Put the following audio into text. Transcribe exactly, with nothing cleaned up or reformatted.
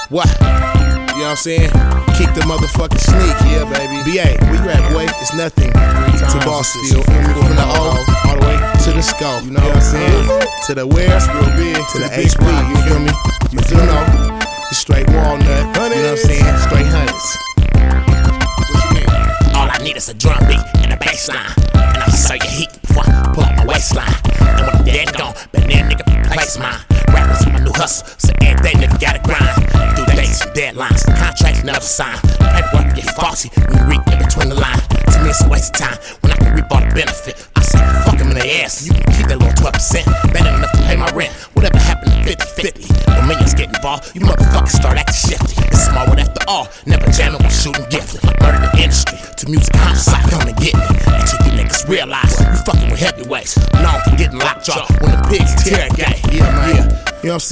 What? You know what I'm saying? Kick the motherfucking sneak. Yeah, baby. B A, where you at, boy? It's nothing to bosses. You feel me? From the O all the way to the skull. You know what I'm saying? To the where? It's real big. To the H P. You feel me? You feel know? It's straight walnut. You know what I'm saying? Straight hundreds. What you mean? All I need is a drum beat and a bass line, and I'll serve you heat before I pull out my waistline. And when I'm dead and gone, but then nigga replace mine. Rappers is my new hustle, so every day nigga gotta grind. Through dates and deadlines, contracts never signed. Paperwork get faulty when you read in between the lines. To me it's a waste of time when I can reap all the benefit. I say fuck them in the ass, you can keep that little twelve percent. Better enough to pay my rent. Whatever happened to fifty fifty? When millions get involved, you motherfuckers start acting shifty. It's small one after all, never jamming while shooting gifted. Murder the industry, to music homicide, come and get me. Until you niggas realize you fucking with heavyweights. Known for getting lockjaw when the pigs tear a gay. Yeah, man. Yeah. You know what I'm saying?